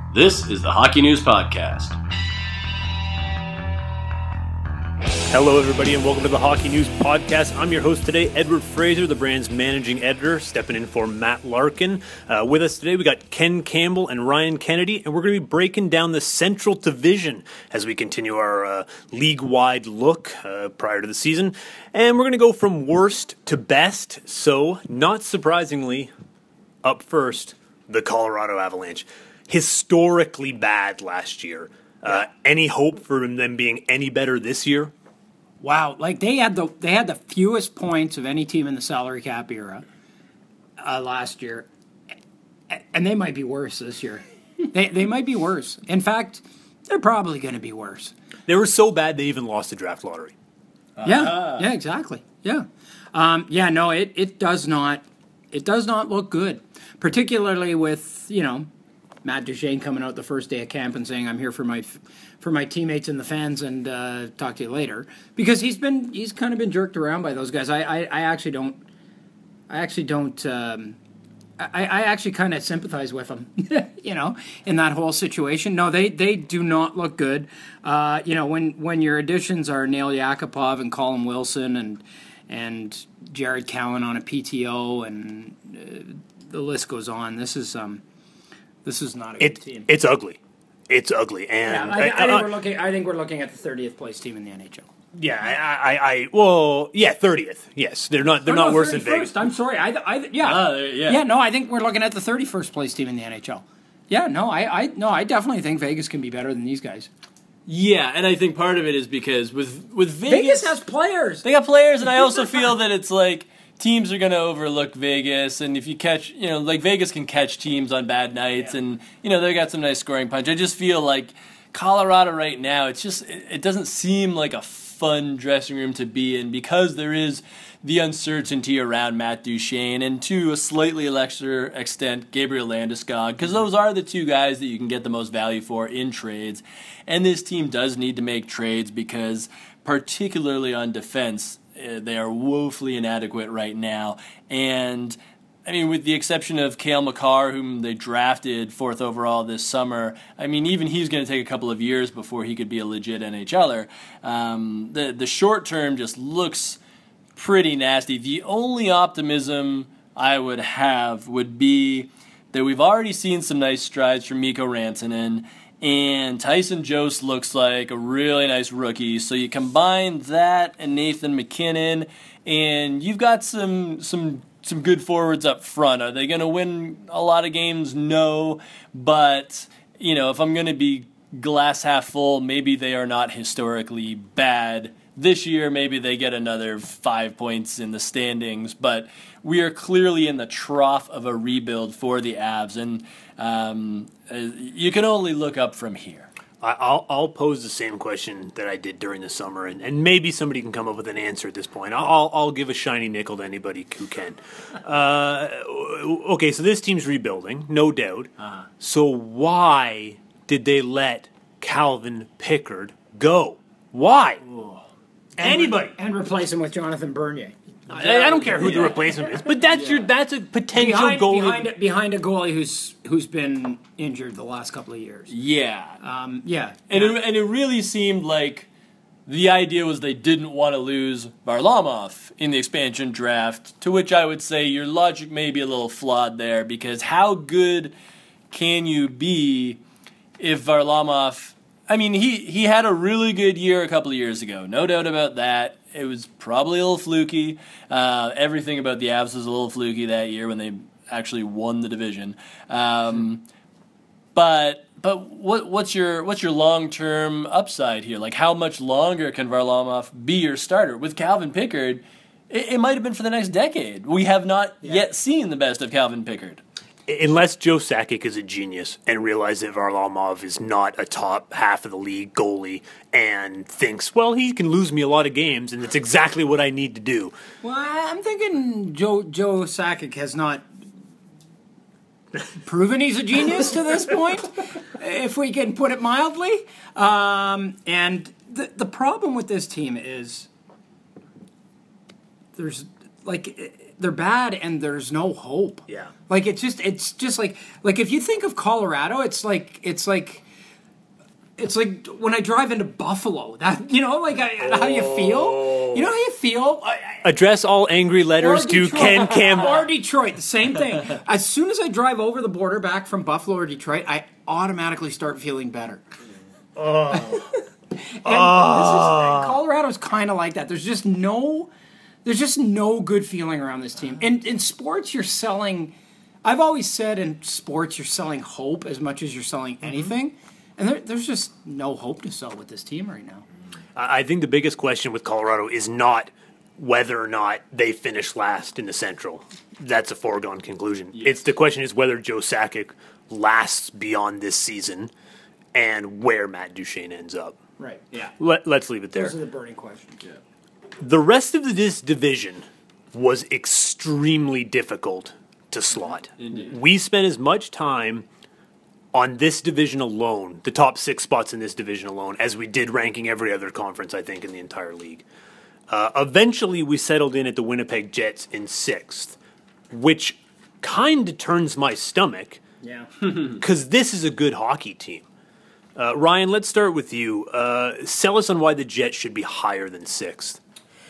This is the Hockey News Podcast. Hello, everybody, and welcome to the Hockey News Podcast. I'm your host today, Edward Fraser, the brand's managing editor, stepping in for Matt Larkin. With us today, we got Ken Campbell and Ryan Kennedy, and we're going to be breaking down the Central Division as we continue our league-wide look prior to the season. And we're going to go from worst to best. So, not surprisingly, up first, the Colorado Avalanche. Historically bad last year. Any hope for them being any better this year? Wow, like they had the fewest points of any team in the salary cap era last year, and they might be worse this year. They might be worse. In fact, they're probably going to be worse. They were so bad they even lost the draft lottery. Yeah, exactly. Yeah, no, it does not look good, particularly with Matt Duchene coming out the first day of camp and saying, "I'm here for my teammates and the fans, and talk to you later," because he's kind of been jerked around by those guys. I actually kind of sympathize with him, in that whole situation. No, they do not look good. When your additions are Nail Yakupov and Colin Wilson and Jared Cowan on a PTO, and the list goes on. This is not a good team. It's ugly. It's ugly, and I think we're looking at the 30th place team in the NHL. Yeah, 30th. Yes, they're not worse than Vegas. I'm sorry. I think we're looking at the 31st place team in the NHL. Yeah, I definitely think Vegas can be better than these guys. Yeah, and I think part of it is because with Vegas has players. They got players, and I also feel that it's like teams are going to overlook Vegas, and if you catch, Vegas can catch teams on bad nights, and, they got some nice scoring punch. I just feel like Colorado right now, it doesn't seem like a fun dressing room to be in because there is the uncertainty around Matt Duchene and to a slightly lesser extent Gabriel Landeskog, because those are the two guys that you can get the most value for in trades. And this team does need to make trades because particularly on defense, they are woefully inadequate right now. And, with the exception of Cale Makar, whom they drafted 4th overall this summer, even he's going to take a couple of years before he could be a legit NHLer. The short term just looks pretty nasty. The only optimism I would have would be that we've already seen some nice strides from Mikko Rantanen, and Tyson Jost looks like a really nice rookie. So you combine that and Nathan McKinnon, and you've got some good forwards up front. Are they going to win a lot of games? No. But, if I'm going to be glass half full, maybe they are not historically bad this year. Maybe they get another 5 points in the standings. But we are clearly in the trough of a rebuild for the Avs, and you can only look up from here. I'll pose the same question that I did during the summer, and maybe somebody can come up with an answer at this point. I'll give a shiny nickel to anybody who can. Okay, so this team's rebuilding, no doubt. So why did they let Calvin Pickard go? Why? Anybody. And replace him with Jonathan Bernier. I don't care who the replacement is, but that's a potential goalie behind a goalie who's been injured the last couple of years. Yeah, and it really seemed like the idea was they didn't want to lose Varlamov in the expansion draft. To which I would say your logic may be a little flawed there, because how good can you be if Varlamov? He had a really good year a couple of years ago, no doubt about that. It was probably a little fluky. Everything about the Avs was a little fluky that year when they actually won the division. But what's your long-term upside here? Like, how much longer can Varlamov be your starter? With Calvin Pickard, it might have been for the next decade. We have not yet seen the best of Calvin Pickard. Unless Joe Sakic is a genius and realizes that Varlamov is not a top half of the league goalie and thinks, well, he can lose me a lot of games, and it's exactly what I need to do. Well, I'm thinking Joe Sakic has not proven he's a genius to this point, if we can put it mildly. And the problem with this team is there's they're bad and there's no hope. Yeah. Like it's just like if you think of Colorado, it's like when I drive into Buffalo. That how you feel. You know how you feel. Address all angry letters to Ken Campbell. Or Detroit, the same thing. As soon as I drive over the border back from Buffalo or Detroit, I automatically start feeling better. Colorado's kind of like that. There's just no good feeling around this team. And in sports, you're selling. I've always said in sports, you're selling hope as much as you're selling anything. And there's just no hope to sell with this team right now. I think the biggest question with Colorado is not whether or not they finish last in the Central. That's a foregone conclusion. Yes. The question is whether Joe Sakic lasts beyond this season and where Matt Duchene ends up. Right, yeah. Let's leave it there. Those are the burning questions. Yeah. The rest of this division was extremely difficult to slot. Indeed. We spent as much time on this division alone, the top 6 spots in this division alone, as we did ranking every other conference, I think, in the entire league. Eventually, we settled in at the Winnipeg Jets in 6th, which kind of turns my stomach. Yeah. Because this is a good hockey team. Ryan, let's start with you. Sell us on why the Jets should be higher than 6th.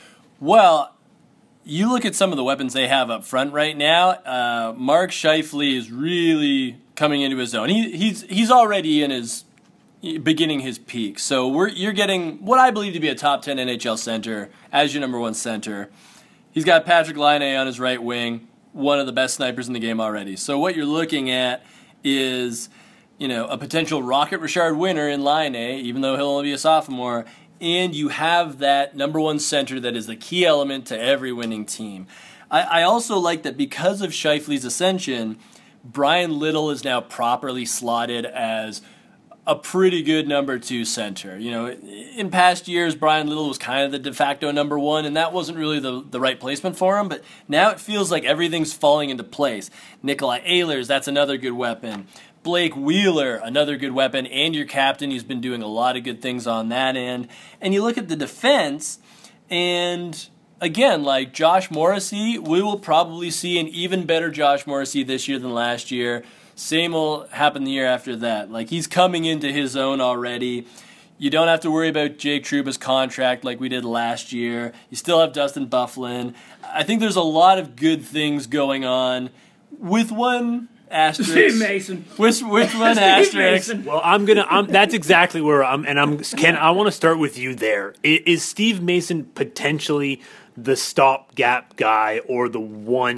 Well, you look at some of the weapons they have up front right now. Mark Scheifele is really coming into his own. He's already in his beginning his peak. So you're getting what I believe to be a top 10 NHL center as your number 1 center. He's got Patrick Laine on his right wing, one of the best snipers in the game already. So what you're looking at is, a potential Rocket Richard winner in Laine, even though he'll only be a sophomore. And you have that number 1 center that is the key element to every winning team. I also like that because of Scheifele's ascension, Brian Little is now properly slotted as a pretty good number 2 center. In past years, Brian Little was kind of the de facto number 1, and that wasn't really the right placement for him. But now it feels like everything's falling into place. Nikolai Ehlers, that's another good weapon. Blake Wheeler, another good weapon, and your captain, he's been doing a lot of good things on that end. And you look at the defense, and again, like Josh Morrissey, we will probably see an even better Josh Morrissey this year than last year. Same will happen the year after that. Like, he's coming into his own already. You don't have to worry about Jake Trouba's contract like we did last year. You still have Dustin Byfuglien. I think there's a lot of good things going on with one asterisk. Steve Mason. With one asterisk. Well, that's exactly where Ken, I want to start with you there. Is Steve Mason potentially the stopgap guy or the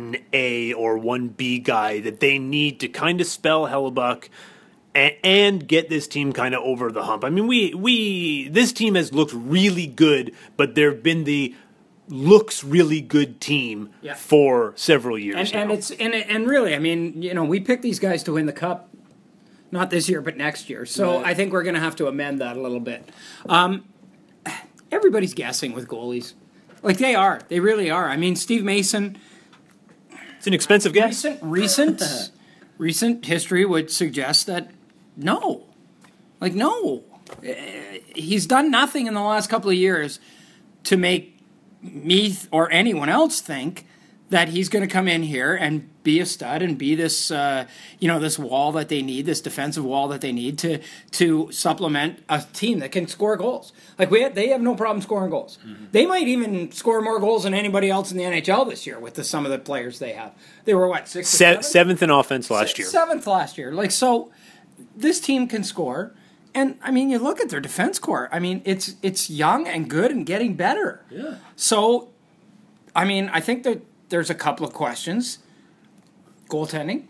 1A or 1B guy that they need to kind of spell Hellebuck and get this team kind of over the hump? I mean, this team has looked really good, but they've been the looks really good team for several years now. And really, I mean, we picked these guys to win the cup, not this year, but next year. So right. I think we're going to have to amend that a little bit. Everybody's guessing with goalies. Like, they are. They really are. I mean, Steve Mason. It's an expensive guess. Recent history would suggest that no. Like, no. He's done nothing in the last couple of years to make me or anyone else think that he's going to come in here and be a stud and be this, this wall that they need, this defensive wall that they need to supplement a team that can score goals. Like, they have no problem scoring goals. Mm-hmm. They might even score more goals than anybody else in the NHL this year with some of the players they have. They were what, 6th or 7th? 7th in offense last year. 7th last year. Like, so this team can score. And, I mean, you look at their defense core. I mean, it's young and good and getting better. Yeah. So, I mean, I think that there's a couple of questions. Goaltending.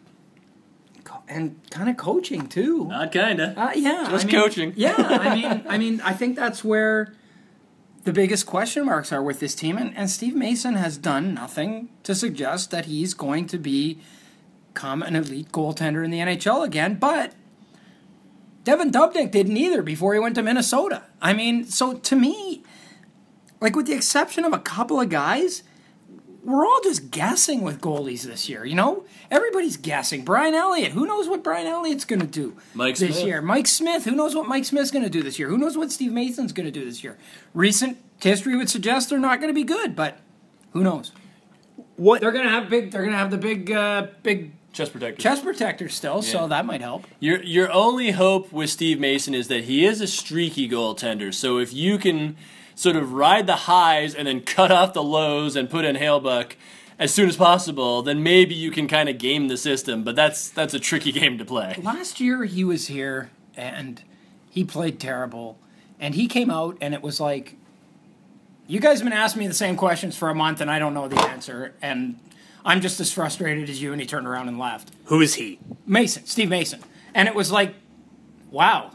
And kind of coaching, too. Not kind of. Yeah. Just coaching. Yeah. I mean, I think that's where the biggest question marks are with this team. And Steve Mason has done nothing to suggest that he's going to become an elite goaltender in the NHL again. But Devin Dubnyk didn't either before he went to Minnesota. I mean, so to me, like, with the exception of a couple of guys, we're all just guessing with goalies this year, Everybody's guessing. Brian Elliott, who knows what Brian Elliott's going to do this year? Mike Smith, who knows what Mike Smith's going to do this year? Who knows what Steve Mason's going to do this year? Recent history would suggest they're not going to be good, but who knows? What They're gonna have the big Chest protector. chest protectors still, so that might help. Your only hope with Steve Mason is that he is a streaky goaltender. So if you can sort of ride the highs and then cut off the lows and put in Halebuck as soon as possible, then maybe you can kind of game the system. But that's a tricky game to play. Last year he was here and he played terrible, and he came out and it was like, you guys have been asking me the same questions for a month and I don't know the answer, and I'm just as frustrated as you. And he turned around and left. Who is he? Steve Mason. And it was like, wow.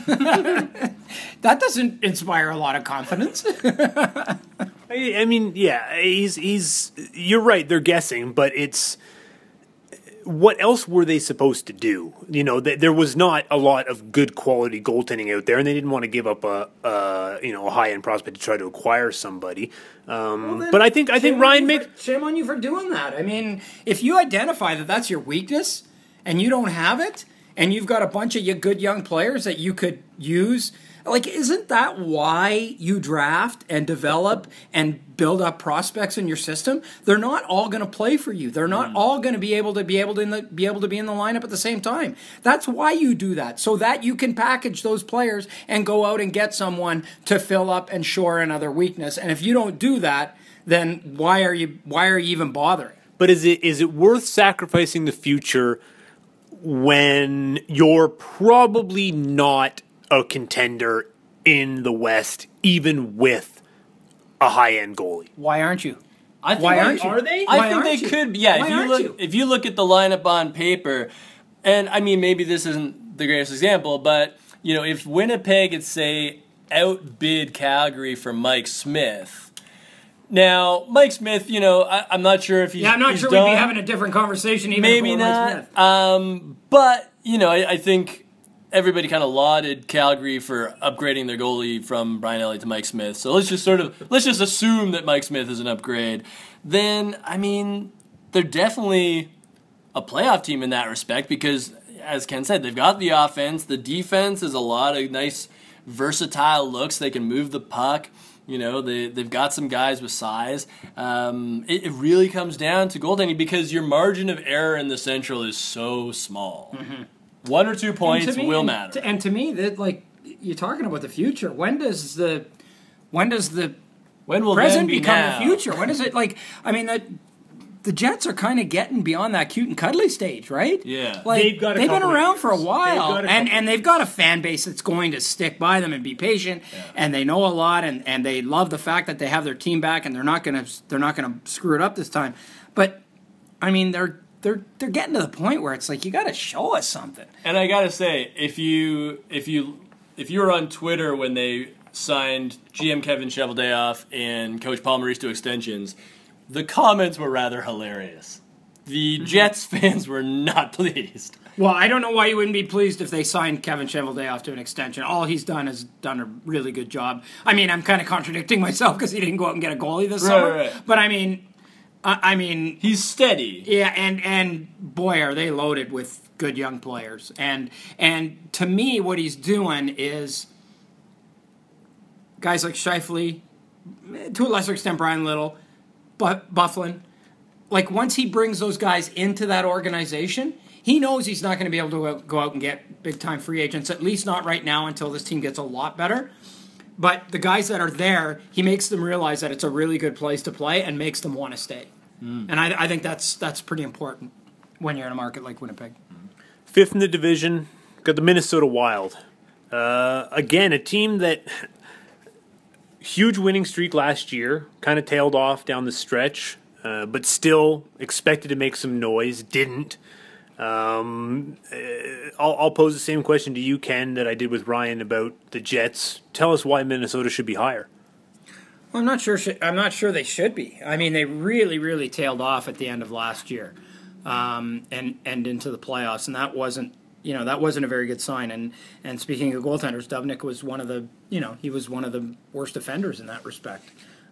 That doesn't inspire a lot of confidence. I mean, yeah, he's. You're right. They're guessing, but it's. What else were they supposed to do? You know, there was not a lot of good quality goaltending out there, and they didn't want to give up a high end prospect to try to acquire somebody. But I think Ryan makes shame on you for doing that. I mean, if you identify that that's your weakness and you don't have it, and you've got a bunch of good young players that you could use. Like, isn't that why you draft and develop and build up prospects in your system? They're not all going to play for you. They're not all going to be able to be in the lineup at the same time. That's why you do that, so that you can package those players and go out and get someone to fill up and shore another weakness. And if you don't do that, then why are you even bothering? But is it worth sacrificing the future when you're probably not a contender in the West, even with a high-end goalie? Why aren't you? I think Why aren't you? Are they? I think they could. Yeah, Why if you look at the lineup on paper, and I mean maybe this isn't the greatest example, but if Winnipeg had say outbid Calgary for Mike Smith. Now, Mike Smith, I'm not sure if he's I'm not sure done. we'd be having a different conversation even Maybe if not. Mike Smith. But I think everybody kind of lauded Calgary for upgrading their goalie from Brian Elliott to Mike Smith. So let's just assume that Mike Smith is an upgrade. Then, I mean, they're definitely a playoff team in that respect because, as Ken said, they've got the offense. The defense is a lot of nice, versatile looks. They can move the puck. They've got some guys with size. It really comes down to goaltending because your margin of error in the Central is so small. Mm-hmm. 1 or 2 points will matter. And to me, that you're talking about the future. When will present become now? the future? When is it the Jets are kind of getting beyond that cute and cuddly stage, right? Yeah. They've been around for a while, and they've got a fan base that's going to stick by them and be patient, and they know a lot, and they love the fact that they have their team back, and they're not gonna screw it up this time. But I mean, they're getting to the point where it's like you got to show us something. And I gotta say, if you were on Twitter when they signed GM Kevin Cheveldayoff and Coach Paul Maurice to extensions, the comments were rather hilarious. The Jets fans were not pleased. Well, I don't know why you wouldn't be pleased if they signed Kevin Cheveldayoff to an extension. All he's done is done a really good job. I mean, I'm kind of contradicting myself because he didn't go out and get a goalie this summer. Right. But I mean, he's steady. Yeah, and boy, are they loaded with good young players. And to me, what he's doing is guys like Scheifele, to a lesser extent Brian Little, Bufflin. Like, once he brings those guys into that organization, he knows he's not going to be able to go out and get big-time free agents, at least not right now until this team gets a lot better. But the guys that are there, he makes them realize that it's a really good place to play and makes them want to stay. And I think that's pretty important when you're in a market like Winnipeg. 5th in the division, got the Minnesota Wild. Again, a team that huge winning streak last year, kind of tailed off down the stretch, but still expected to make some noise, didn't. I'll pose the same question to you, Ken, that I did with Ryan about the Jets. Tell us why Minnesota should be higher. Well, I'm not sure they should be. I mean, they really, really tailed off at the end of last year, and into the playoffs, and that wasn't a very good sign. And speaking of goaltenders, Dubnyk was one of the worst offenders in that respect.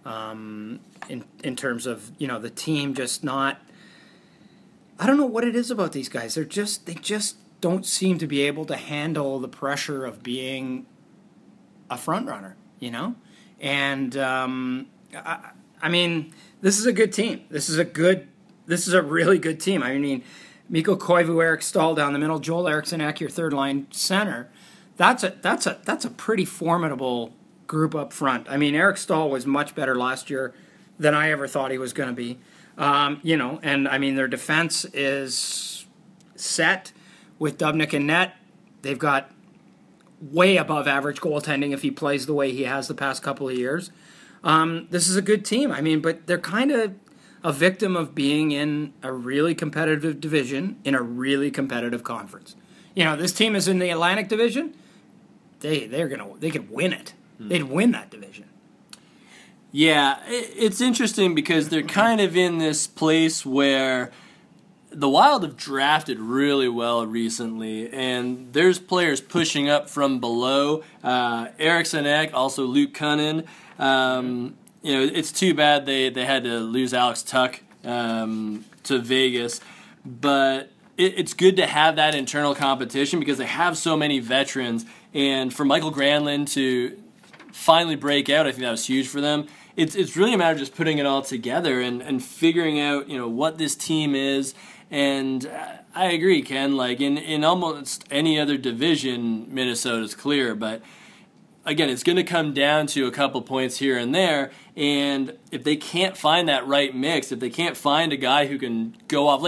In terms of the team just not. I don't know what it is about these guys. They just don't seem to be able to handle the pressure of being a front runner, And I I mean, this is a good team. This is a really good team. I mean, Mikko Koivu, Eric Stahl down the middle, Joel Eriksson, your third line center. That's a pretty formidable group up front. I mean, Eric Stahl was much better last year than I ever thought he was going to be. And I mean, their defense is set with Dubnyk and net. They've got way above average goaltending if he plays the way he has the past couple of years. This is a good team. I mean, but they're kind of a victim of being in a really competitive division in a really competitive conference. This team is in the Atlantic Division. They could win it. They'd win that division. Yeah, it's interesting because they're kind of in this place where the Wild have drafted really well recently, and there's players pushing up from below. Eriksson Ek, also Luke Cunnin. It's too bad they had to lose Alex Tuch to Vegas, but it's good to have that internal competition because they have so many veterans, and for Michael Granlund to finally break out, I think that was huge for them. It's really a matter of just putting it all together and figuring out what this team is. And I agree, Ken. Like in almost any other division, Minnesota's clear. But again, it's going to come down to a couple points here and there. And if they can't find that right mix, if they can't find a guy who can go off,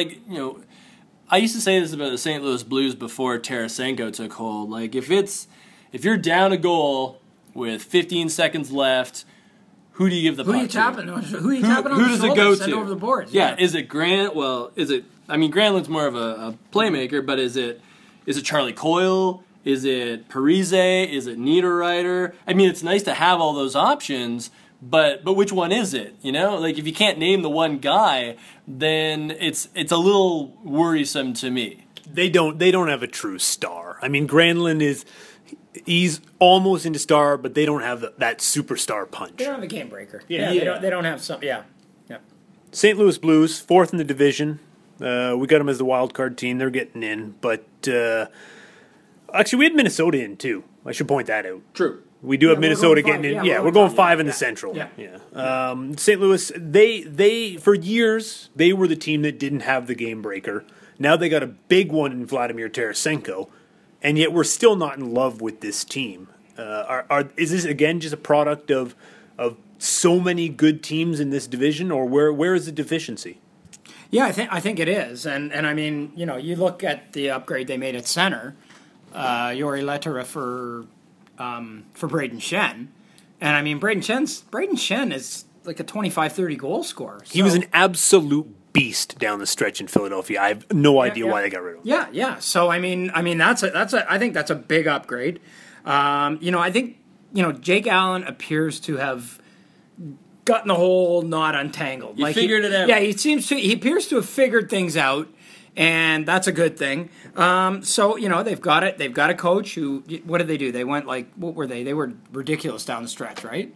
I used to say this about the St. Louis Blues before Tarasenko took hold. Like if you're down a goal with 15 seconds left, who do you give the puck to? Who are you tapping on the does shoulder? it go Send to? over the boards. Yeah, is it Grant? Well, Granlund's more of a playmaker, but is it Charlie Coyle? Is it Parise? Is it Niederreiter? I mean, it's nice to have all those options, but which one is it? Like if you can't name the one guy, then it's a little worrisome to me. They don't have a true star. I mean, Granlund he's almost into star, but they don't have that superstar punch. They don't have a game breaker. Yeah. They don't have some. Yeah. St. Louis Blues, 4th in the division. We got them as the wild card team. They're getting in, but actually, we had Minnesota in too. I should point that out. True. We do have Minnesota getting in. Yeah, we're going 5 in the Central. Yeah. St. Louis, they for years they were the team that didn't have the game breaker. Now they got a big one in Vladimir Tarasenko. And yet we're still not in love with this team. Is this, again, just a product of so many good teams in this division, or where is the deficiency? Yeah, I think it is. And I mean, you look at the upgrade they made at center, Jori Lehtera for Braden Shen. And I mean, Braden Shen is like a 25-30 goal scorer. So. He was an absolute beast down the stretch in Philadelphia. I have no idea why they got rid of him. Yeah. So I mean, I think that's a big upgrade. I think Jake Allen appears to have gotten the whole knot untangled. He figured it out. Yeah, he appears to have figured things out, and that's a good thing. So they've got it. They've got a coach who. What did they do? They went what were they? They were ridiculous down the stretch, right?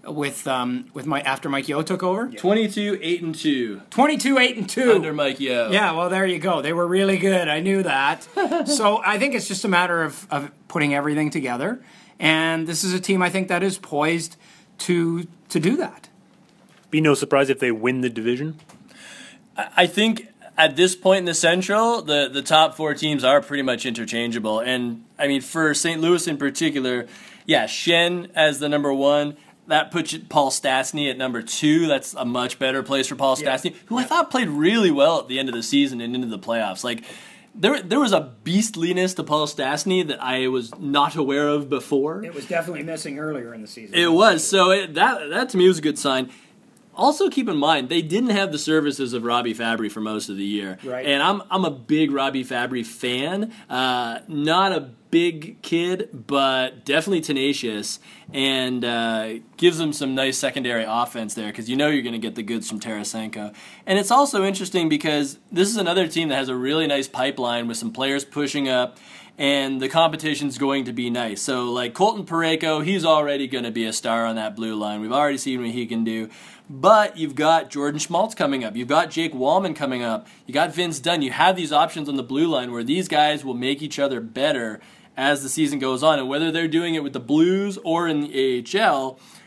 After Mike Yeo took over? 22-8-2. 22-8-2. Under Mike Yeo. Yeah, well, there you go. They were really good. I knew that. So I think it's just a matter of putting everything together. And this is a team I think that is poised to do that. Be no surprise if they win the division. I think at this point in the Central, the top 4 teams are pretty much interchangeable. And, I mean, for St. Louis in particular, Shen as the number 1. That puts Paul Stastny at number 2. That's a much better place for Paul Stastny, who I thought played really well at the end of the season and into the playoffs. Like there was a beastliness to Paul Stastny that I was not aware of before. It was definitely missing earlier in the season. It was. So that to me was a good sign. Also, keep in mind, they didn't have the services of Robbie Fabry for most of the year. Right. And I'm a big Robbie Fabry fan. Not a big kid, but definitely tenacious, and gives them some nice secondary offense there because you're going to get the goods from Tarasenko. And it's also interesting because this is another team that has a really nice pipeline with some players pushing up, and the competition's going to be nice. So, like Colton Parayko, he's already going to be a star on that blue line. We've already seen what he can do. But you've got Jordan Schmaltz coming up. You've got Jake Wallman coming up. You got Vince Dunn. You have these options on the blue line where these guys will make each other better as the season goes on. And whether they're doing it with the Blues or in the AHL,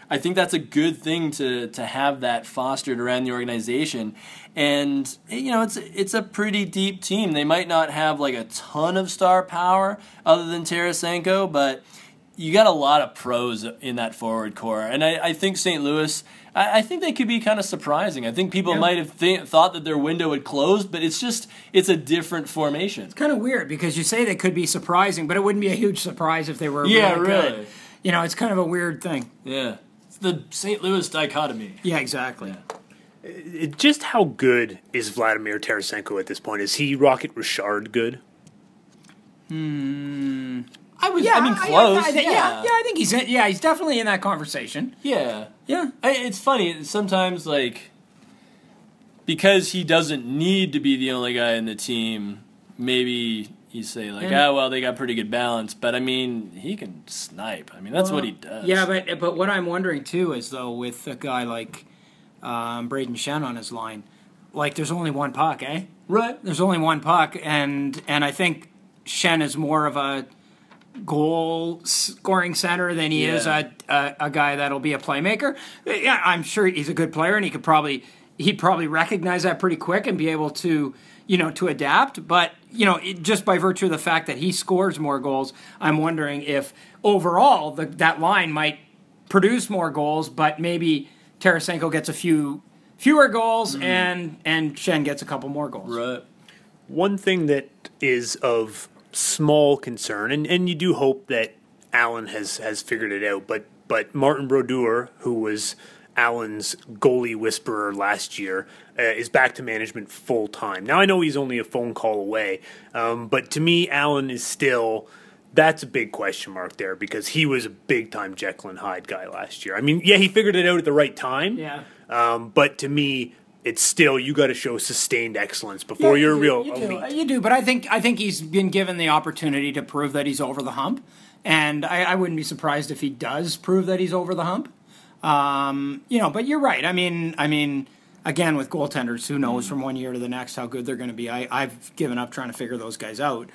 I think that's a good thing to have that fostered around the organization. And, it's a pretty deep team. They might not have like a ton of star power other than Tarasenko, but you got a lot of pros in that forward core. And I think St. Louis, I think they could be kind of surprising. I think people might have thought that their window had closed, but it's a different formation. It's kind of weird because you say they could be surprising, but it wouldn't be a huge surprise if they were really good. It's kind of a weird thing. Yeah. It's the St. Louis dichotomy. Yeah, exactly. Yeah. Just how good is Vladimir Tarasenko at this point? Is he Rocket Richard good? Close. I think he's definitely in that conversation. Yeah. Yeah. It's funny, sometimes, like, because he doesn't need to be the only guy in the team, maybe you say, like, they got pretty good balance. But, he can snipe. That's what he does. Yeah, but what I'm wondering, too, is, though, with a guy like Braden Shen on his line, like, there's only one puck, eh? Right. There's only one puck, and I think Shen is more of a goal-scoring center than he is a guy that'll be a playmaker. Yeah, I'm sure he's a good player, and he'd probably recognize that pretty quick and be able to adapt. But just by virtue of the fact that he scores more goals, I'm wondering if overall that line might produce more goals, but maybe Tarasenko gets a fewer goals and Shen gets a couple more goals. Right. One thing that is of small concern, and you do hope that Allen has figured it out, but Martin Brodeur, who was Allen's goalie whisperer last year, is back to management full time. Now I know he's only a phone call away, but to me Allen is still, that's a big question mark there, because he was a big time Jekyll and Hyde guy last year. He figured it out at the right time. Yeah. But to me, it's still, you got to show sustained excellence before you're real elite. You do, but I think he's been given the opportunity to prove that he's over the hump, and I wouldn't be surprised if he does prove that he's over the hump. But you're right. Again, with goaltenders, who knows from one year to the next how good they're going to be. I've given up trying to figure those guys out.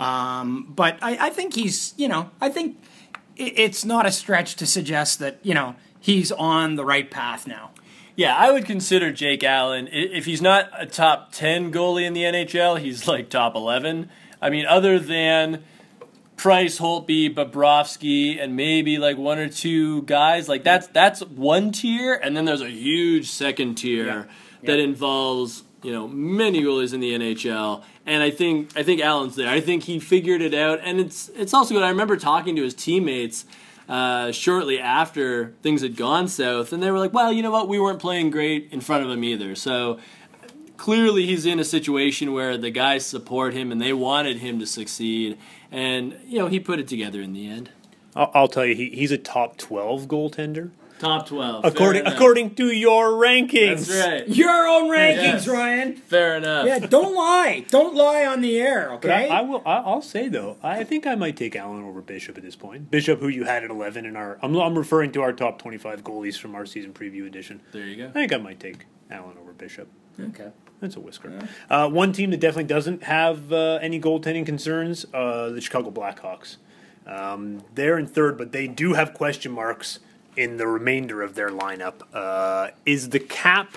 But I think he's, I think it's not a stretch to suggest that, he's on the right path now. Yeah, I would consider Jake Allen, if he's not a top 10 goalie in the NHL, he's like top 11. Other than Price, Holtby, Bobrovsky, and maybe like one or two guys, like that's one tier, and then there's a huge second tier that involves, many goalies in the NHL. And I think Allen's there. I think he figured it out, and it's also good. I remember talking to his teammates shortly after things had gone south, and they were like, well, you know what, we weren't playing great in front of him either. So clearly he's in a situation where the guys support him and they wanted him to succeed, and he put it together in the end. I'll tell you, he's a top 12 goaltender. Top 12. According to your rankings. That's right. Your own rankings, Ryan. Fair enough. Yeah, don't lie. Don't lie on the air, okay? But I'll say, though, I think I might take Allen over Bishop at this point. Bishop, who you had at 11 in I'm referring to our top 25 goalies from our season preview edition. There you go. I think I might take Allen over Bishop. Okay. That's a whisker. Yeah. One team that definitely doesn't have any goaltending concerns, the Chicago Blackhawks. They're in third, but they do have question marks in the remainder of their lineup. Is the cap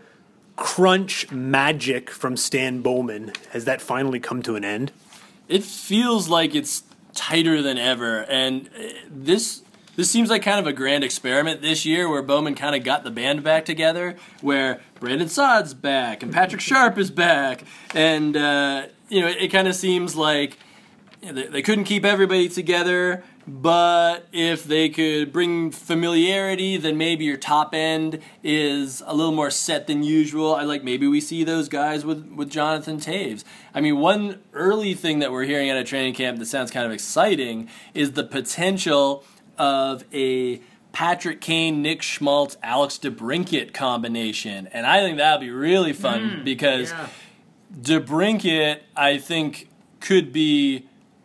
crunch magic from Stan Bowman, has that finally come to an end? It feels like it's tighter than ever, and this seems like kind of a grand experiment this year where Bowman kind of got the band back together, where Brandon Saad's back and Patrick Sharp is back, and it kind of seems like they couldn't keep everybody together, but if they could bring familiarity, then maybe your top end is a little more set than usual. Maybe we see those guys with Jonathan Toews. One early thing that we're hearing at a training camp that sounds kind of exciting is the potential of a Patrick Kane, Nick Schmaltz, Alex DeBrincat combination. And I think that would be really fun because DeBrincat, I think, could be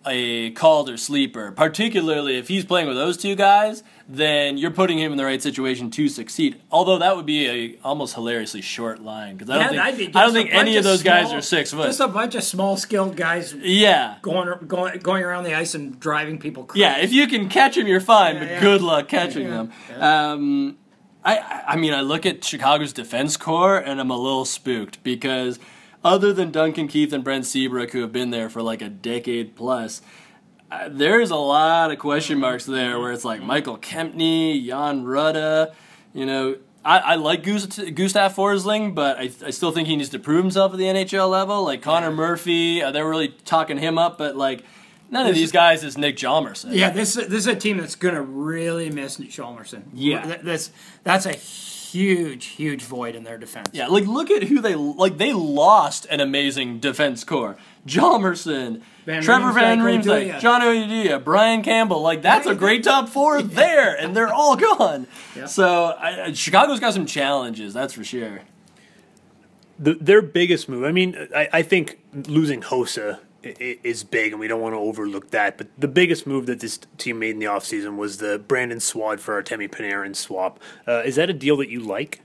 a Calder sleeper, particularly if he's playing with those two guys, then you're putting him in the right situation to succeed. Although that would be a almost hilariously short line because I don't think any of those guys are 6 foot. Just a bunch of small skilled guys. Yeah, going around the ice and driving people crazy. Yeah, if you can catch them, you're fine. But good luck catching them. Yeah. I mean, I look at Chicago's defense core and I'm a little spooked because other than Duncan Keith and Brent Seabrook, who have been there for like a decade plus, there's a lot of question marks there where it's like Michael Kempney, Jan Rutta, I like Gustav Forsling, but I still think he needs to prove himself at the NHL level. Like Connor Murphy, they're really talking him up, but like none of these guys is Nick Hjalmarsson. Yeah, this is a team that's going to really miss Nick Hjalmarsson. Yeah. That's a huge void in their defense. Yeah, like look at who they lost an amazing defense core. Hjalmarsson, Trevor Van Riemsdyk, John Oduya, Brian Campbell. Like that's a great top 4 there, and they're all gone. Yeah. So Chicago's got some challenges, that's for sure. Their biggest move, I mean, I think losing Hossa is big, and we don't want to overlook that. But the biggest move that this team made in the offseason was the Brandon Swad for Artemi Panarin swap. Is that a deal that you like?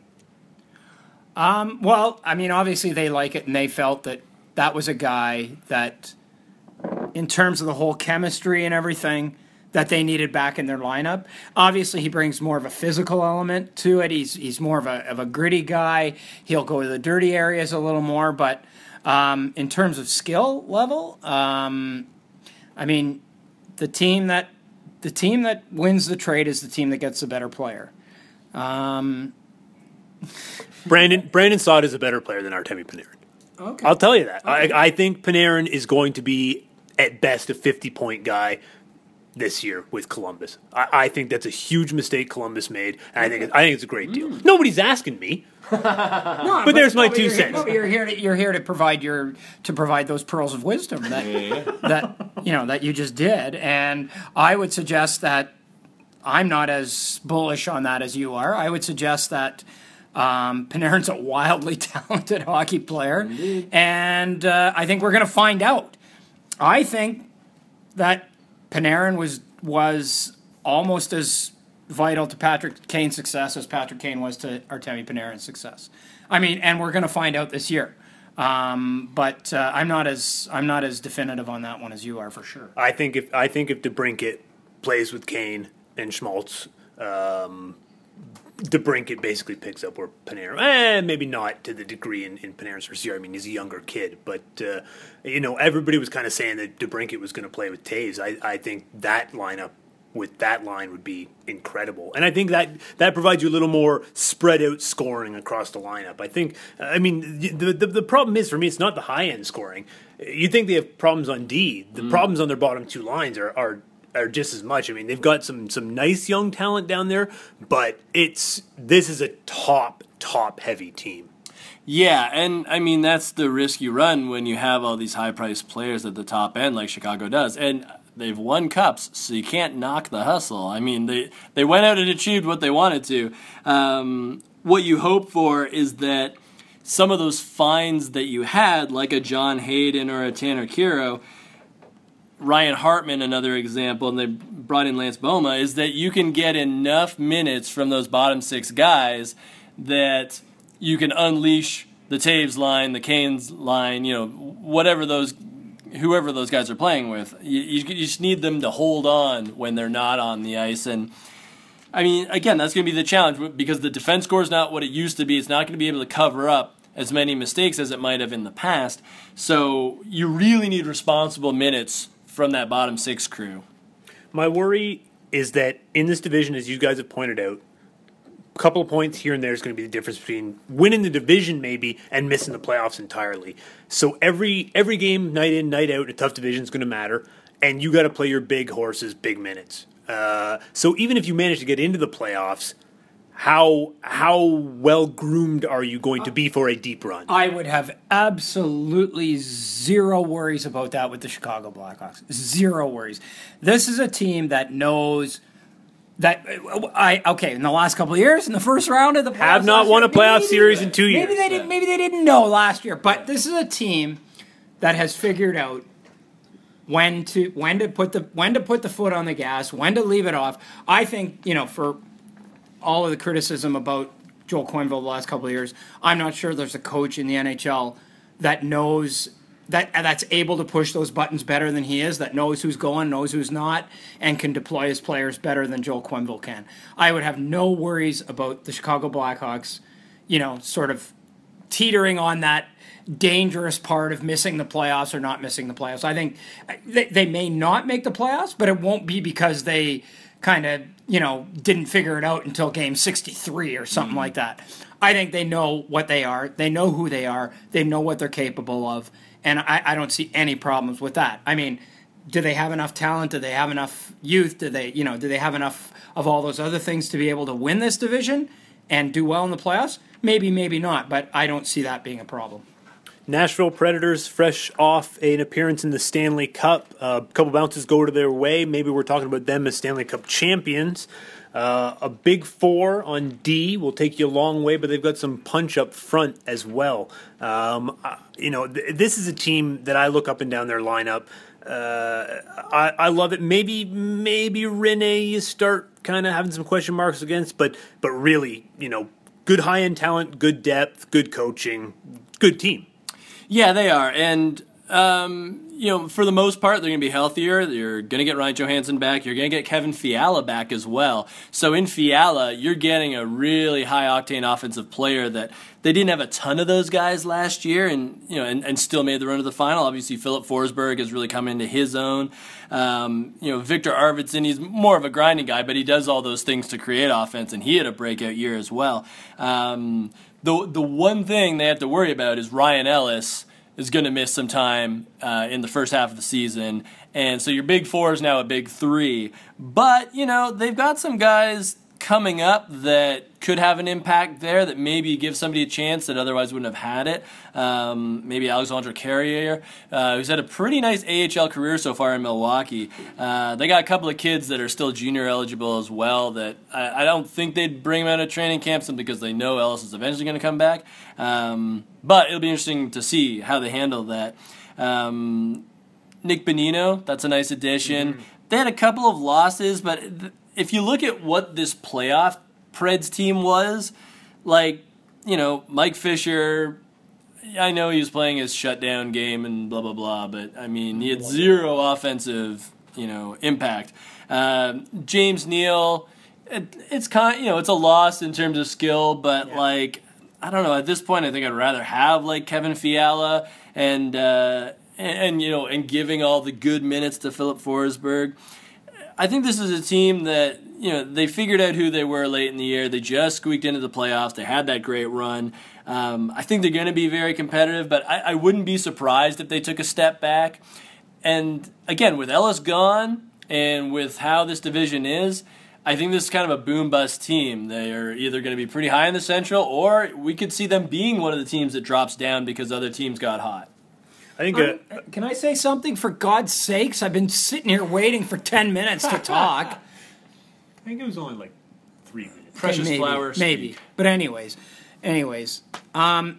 Well, I mean, obviously they like it, and they felt that was a guy that, in terms of the whole chemistry and everything, that they needed back in their lineup. Obviously, he brings more of a physical element to it. He's more of a gritty guy. He'll go to the dirty areas a little more, but in terms of skill level, I mean, the team that wins the trade is the team that gets the better player. Brandon Saad is a better player than Artemi Panarin. Okay. I'll tell you that. Okay. I think Panarin is going to be, at best, a 50-point guy this year with Columbus. I think that's a huge mistake Columbus made, and I think it's a great deal. Nobody's asking me. but there's my 2 cents. You're here to provide those pearls of wisdom that you just did, and I would suggest that I'm not as bullish on that as you are. I would suggest that Panarin's a wildly talented hockey player, indeed. And I think we're going to find out. I think that Panarin was almost as vital to Patrick Kane's success as Patrick Kane was to Artemi Panarin's success. I mean, and we're going to find out this year. But I'm not as definitive on that one as you are, for sure. I think if DeBrincat plays with Kane and Schmaltz, DeBrincat basically picks up where Panarin, maybe not to the degree in Panarin's first year. I mean, he's a younger kid, but everybody was kind of saying that DeBrincat was going to play with Taves. I think that lineup with that line would be incredible, and I think that provides you a little more spread out scoring across the lineup. I mean, the problem is for me, it's not the high end scoring. You think they have problems on D? The problems on their bottom 2 lines are just as much. I mean, they've got some nice young talent down there, but this is a top heavy team. Yeah, and I mean that's the risk you run when you have all these high priced players at the top end like Chicago does. And they've won cups, so you can't knock the hustle. I mean, they went out and achieved what they wanted to. What you hope for is that some of those finds that you had, like a John Hayden or a Tanner Kiro, Ryan Hartman, another example, and they brought in Lance Boma, is that you can get enough minutes from those bottom 6 guys that you can unleash the Taves line, the Canes line, whoever those guys are playing with. You just need them to hold on when they're not on the ice. And, I mean, again, that's going to be the challenge because the defense score is not what it used to be. It's not going to be able to cover up as many mistakes as it might have in the past. So you really need responsible minutes from that bottom 6 crew. My worry is that in this division, as you guys have pointed out, a couple of points here and there is going to be the difference between winning the division maybe and missing the playoffs entirely. So every game, night in, night out, a tough division is going to matter, and you got to play your big horses, big minutes. So even if you manage to get into the playoffs, how well groomed are you going to be for a deep run? I would have absolutely zero worries about that with the Chicago Blackhawks. Zero worries. This is a team that knows that in the last couple of years, in the first round of the playoffs, have not won a playoff series in 2 years. Maybe they didn't know last year, but this is a team that has figured out when to put the foot on the gas, when to leave it off. I think, for all of the criticism about Joel Quenneville the last couple of years, I'm not sure there's a coach in the NHL that knows that's able to push those buttons better than he is, that knows who's going, knows who's not, and can deploy his players better than Joel Quenneville can. I would have no worries about the Chicago Blackhawks, sort of teetering on that dangerous part of missing the playoffs or not missing the playoffs. I think they may not make the playoffs, but it won't be because they kind of, didn't figure it out until game 63 or something like that. I think they know what they are. They know who they are. They know what they're capable of. And I don't see any problems with that. I mean, do they have enough talent? Do they have enough youth? Do they have enough of all those other things to be able to win this division and do well in the playoffs? Maybe, maybe not, but I don't see that being a problem. Nashville Predators, fresh off an appearance in the Stanley Cup. A couple bounces go to their way. Maybe we're talking about them as Stanley Cup champions. A big four on D will take you a long way, but they've got some punch up front as well. This is a team that I look up and down their lineup. I love it. Maybe Rene you start kind of having some question marks against, but really, good high-end talent, good depth, good coaching, good team. Yeah, they are. And, for the most part, they're going to be healthier. You're going to get Ryan Johansson back. You're going to get Kevin Fiala back as well. So in Fiala, you're getting a really high-octane offensive player that they didn't have a ton of those guys last year and still made the run to the final. Obviously, Philip Forsberg has really come into his own. Victor Arvidsson, he's more of a grinding guy, but he does all those things to create offense, and he had a breakout year as well. The one thing they have to worry about is Ryan Ellis is going to miss some time in the first half of the season. And so your big four is now a big three. But, they've got some guys coming up that could have an impact there, that maybe give somebody a chance that otherwise wouldn't have had it. Maybe Alexandre Carrier, who's had a pretty nice AHL career so far in Milwaukee. They got a couple of kids that are still junior eligible as well that I don't think they'd bring them out of training camp simply because they know Ellis is eventually going to come back. But it'll be interesting to see how they handle that. Nick Bonino, that's a nice addition. Mm-hmm. They had a couple of losses, but if you look at what this playoff Preds team was, Mike Fisher, I know he was playing his shutdown game and blah, blah, blah, but, he had zero offensive, impact. James Neal, it's it's a loss in terms of skill, but, I don't know, at this point I think I'd rather have, Kevin Fiala and giving all the good minutes to Philip Forsberg. I think this is a team that, they figured out who they were late in the year. They just squeaked into the playoffs. They had that great run. I think they're going to be very competitive, but I wouldn't be surprised if they took a step back. And, again, with Ellis gone and with how this division is, I think this is kind of a boom-bust team. They are either going to be pretty high in the Central, or we could see them being one of the teams that drops down because other teams got hot. I think. Can I say something? For God's sakes, I've been sitting here waiting for 10 minutes to talk. I think it was only 3 minutes. Precious flowers. Maybe. But anyways, I'm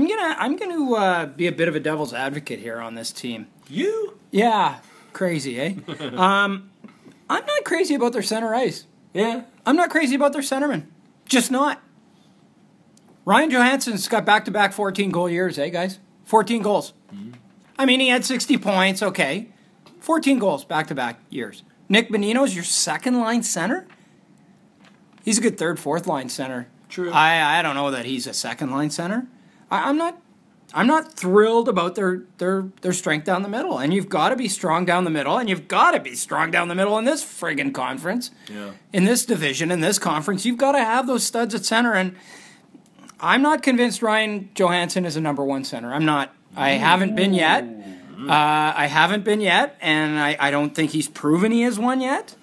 gonna be a bit of a devil's advocate here on this team. You? Yeah, crazy, eh? I'm not crazy about their center ice. Yeah. I'm not crazy about their centerman. Just not. Ryan Johansson's got back-to-back 14-goal years, eh, guys? 14 goals. Mm-hmm. He had 60 points, okay. 14 goals back-to-back years. Nick Bonino's your second-line center? He's a good third, fourth-line center. True. I don't know that he's a second-line center. I'm not thrilled about their strength down the middle. And you've got to be strong down the middle, and you've got to be strong down the middle in this friggin' conference. Yeah. In this division, in this conference, you've got to have those studs at center. And I'm not convinced Ryan Johansson is a number one center. I'm not. I haven't been yet. I haven't been yet, and I don't think he's proven he is one yet.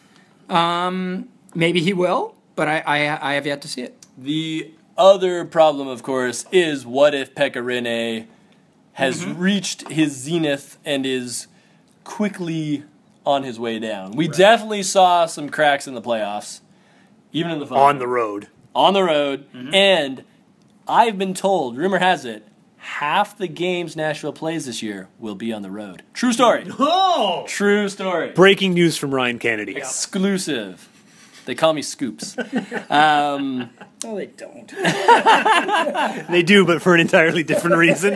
Maybe he will, but I have yet to see it. The other problem, of course, is what if Pekka Rinne has reached his zenith and is quickly on his way down. We definitely saw some cracks in the playoffs, even in the final. On the road. On the road, and I've been told, rumor has it, half the games Nashville plays this year will be on the road. True story. Oh! True story. Breaking news from Ryan Kennedy. Exclusive. They call me Scoops. No, they don't. They do, but for an entirely different reason.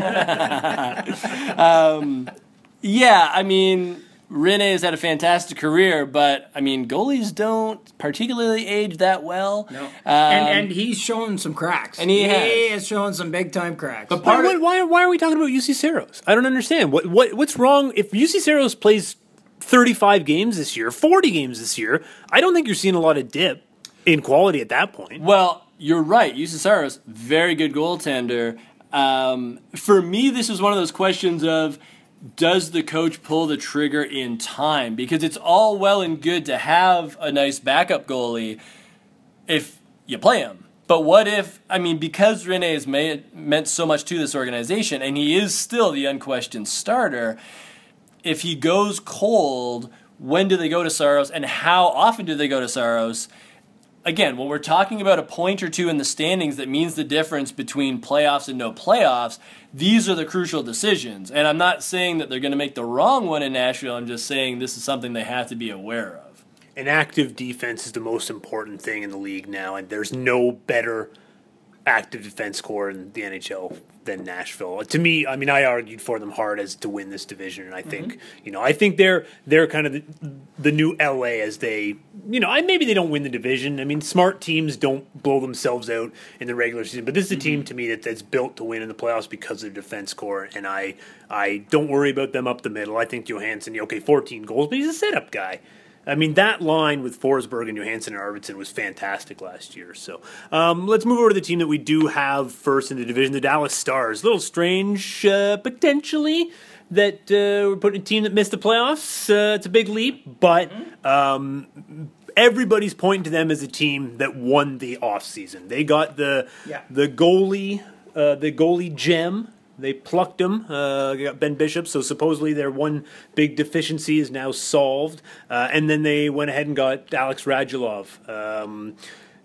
Yeah, I mean, Rinne has had a fantastic career, but, I mean, goalies don't particularly age that well. No. And he's shown some cracks. And he has shown some big-time cracks. But Why are we talking about UC Saros? I don't understand. What's wrong? If UC Saros plays 35 games this year, 40 games this year, I don't think you're seeing a lot of dip in quality at that point. Well, you're right. UC Saros, very good goaltender. For me, this is one of those questions of, does the coach pull the trigger in time? Because it's all well and good to have a nice backup goalie if you play him. But what if, I mean, because Rinne has meant so much to this organization, and he is still the unquestioned starter, if he goes cold, when do they go to Saros, and how often do they go to Saros? Again, when we're talking about a point or two in the standings that means the difference between playoffs and no playoffs, these are the crucial decisions. And I'm not saying that they're going to make the wrong one in Nashville. I'm just saying this is something they have to be aware of. An active defense is the most important thing in the league now, and there's no better active defense core in the NHL than Nashville. To me, I mean, I argued for them hard as to win this division, and I think, I think they're kind of the new LA as they, maybe they don't win the division. I mean, smart teams don't blow themselves out in the regular season, but this is a team to me that's built to win in the playoffs because of their defense core, and I don't worry about them up the middle. I think Johansson, 14 goals, but he's a setup guy. I mean, that line with Forsberg and Johansson and Arvidsson was fantastic last year. So let's move over to the team that we do have first in the division, the Dallas Stars. A little strange, potentially, that we're putting a team that missed the playoffs. It's a big leap, but everybody's pointing to them as a team that won the offseason. They got the goalie gem. They plucked him. They got Ben Bishop, so supposedly their one big deficiency is now solved. And then they went ahead and got Alex Radulov.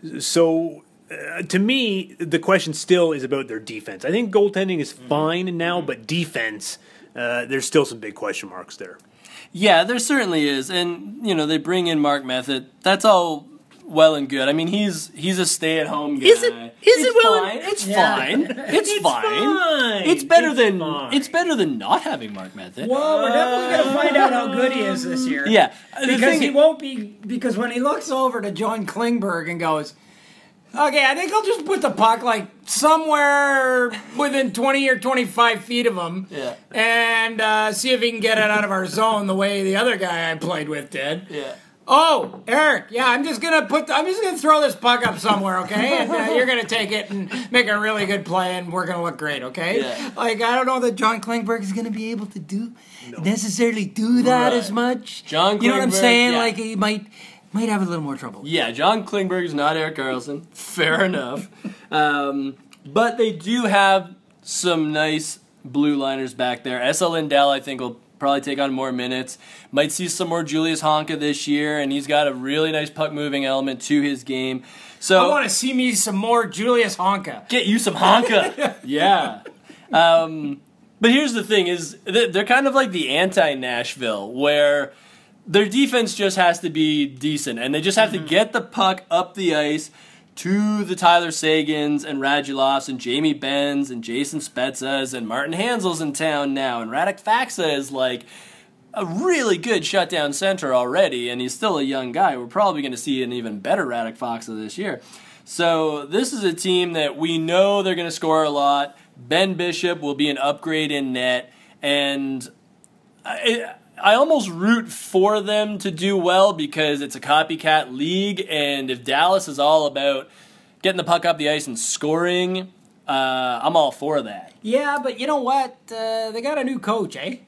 To me, the question still is about their defense. I think goaltending is fine now, but defense, there's still some big question marks there. Yeah, there certainly is. And, they bring in Mark Method. That's all well and good. I mean, he's a stay-at-home guy. Is it fine? It's fine. It's fine. It's better than not having Mark Method. Well, we're definitely going to find out how good he is this year. Yeah, because he won't be. Because when he looks over to John Klingberg and goes, "Okay, I think I'll just put the puck like somewhere within 20 or 25 feet of him, and see if he can get it out of our zone the way the other guy I played with did." Yeah. Oh, Eric, I'm just gonna throw this puck up somewhere, okay? And you're gonna take it and make a really good play, and we're gonna look great, okay? Yeah. Like, I don't know that John Klingberg is gonna be able to necessarily do that as much. John Klingberg, you know what I'm saying? Yeah. Like, he might have a little more trouble. Yeah, John Klingberg is not Erik Karlsson. Fair enough. But they do have some nice blue liners back there. S.L. Lindell, I think, will probably take on more minutes. Might see some more Julius Honka this year, and he's got a really nice puck-moving element to his game. So I want to see me some more Julius Honka. Get you some Honka. Yeah. But here's the thing, is they're kind of like the anti-Nashville, where their defense just has to be decent, and they just have to get the puck up the ice to the Tyler Sagans and Radulovs and Jamie Benns and Jason Spetzas and Martin Hansel's in town now, and Radek Faksa is like a really good shutdown center already, and he's still a young guy. We're probably going to see an even better Radek Faksa this year. So this is a team that we know they're going to score a lot. Ben Bishop will be an upgrade in net, and I almost root for them to do well because it's a copycat league, and if Dallas is all about getting the puck up the ice and scoring, I'm all for that. Yeah, but you know what? They got a new coach, eh?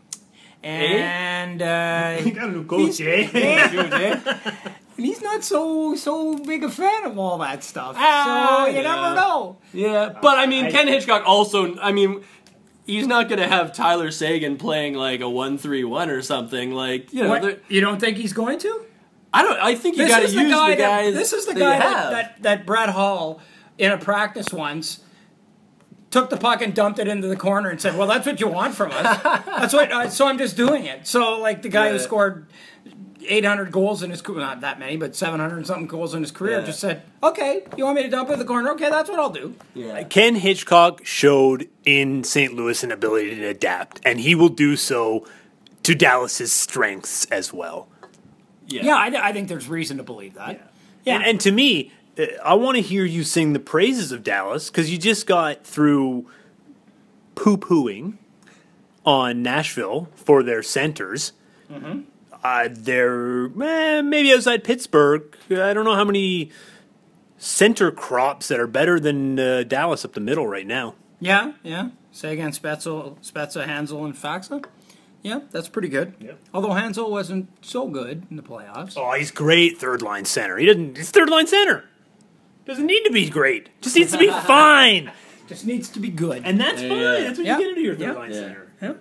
And they got a new coach, eh? And he's not so big a fan of all that stuff. So you never know. Yeah, but I mean, Ken Hitchcock also, he's not going to have Tyler Sagan playing like a 1-3-1 or something. Like, you don't think he's going to? I think you got to use the guys. This is the guy that Brett Hall in a practice once took the puck and dumped it into the corner and said, "Well, that's what you want from us." That's what. So I'm just doing it. So like the guy who scored 800 goals in his career, not that many, but 700 and something goals in his career, just said, "Okay, you want me to dump it in the corner? Okay, that's what I'll do." Yeah. Ken Hitchcock showed in St. Louis an ability to adapt, and he will do so to Dallas's strengths as well. Yeah, I think there's reason to believe that. Yeah. And to me, I want to hear you sing the praises of Dallas because you just got through poo-pooing on Nashville for their centers. Mm-hmm. They're maybe outside Pittsburgh. I don't know how many center crops that are better than Dallas up the middle right now. Yeah. Sagan, Spezza, Hansel, and Faxa. Yeah, that's pretty good. Yeah. Although Hansel wasn't so good in the playoffs. Oh, he's great third-line center. He's third-line center. Doesn't need to be great. Just needs to be fine. Just needs to be good. And that's fine. Yeah. That's what you get into your third-line center. Yeah.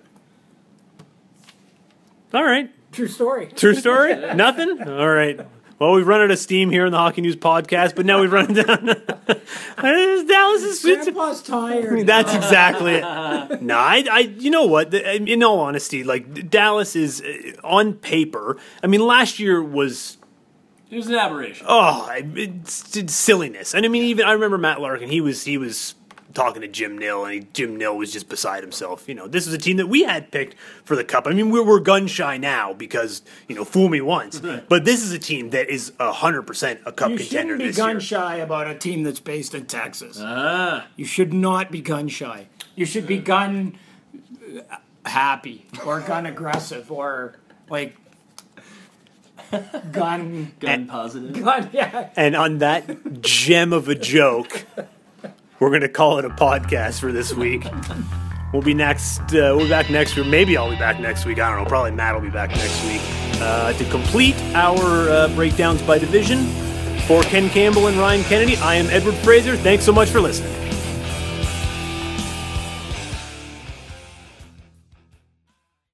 All right. True story. True story? Nothing? All right. Well, we've run out of steam here in the Hockey News podcast, but now we've run down. Dallas is... Grandpa's tired. That's exactly it. No, you know what? In all honesty, like, Dallas is, on paper, I mean, last year was... It was an aberration. Oh, it's silliness. And I mean, even I remember Matt Larkin. He was talking to Jim Nill, and Jim Nill was just beside himself. You know, this was a team that we had picked for the Cup. I mean, we're gun shy now because fool me once. But this is a team that is 100% a Cup contender this year. You shouldn't be gun shy about a team that's based in Texas. You should not be gun shy. You should be gun happy or gun aggressive or like. Gun positive. Yeah. And on that gem of a joke, we're going to call it a podcast for this week. We'll be next. We'll be back next week. Maybe I'll be back next week. I don't know. Probably Matt will be back next week to complete our breakdowns by division. For Ken Campbell and Ryan Kennedy, I am Edward Fraser. Thanks so much for listening.